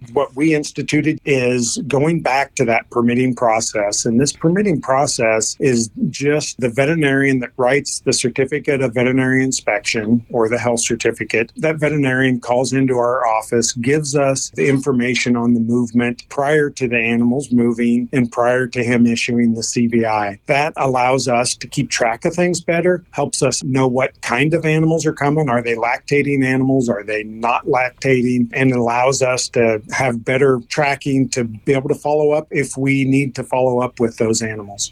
what we instituted is going back to that permitting process. And this permitting process is just the veterinarian that writes the certificate of veterinary inspection or the health certificate. That veterinarian calls into our office, gives us the information on the movement prior to the animals moving and prior to him issuing the CVI. That allows us to keep track of things better, helps us know what kind of animals are coming. Are they lactating animals? Are they not lactating? And allows us to have better tracking to be able to follow up if we need to follow up with those animals.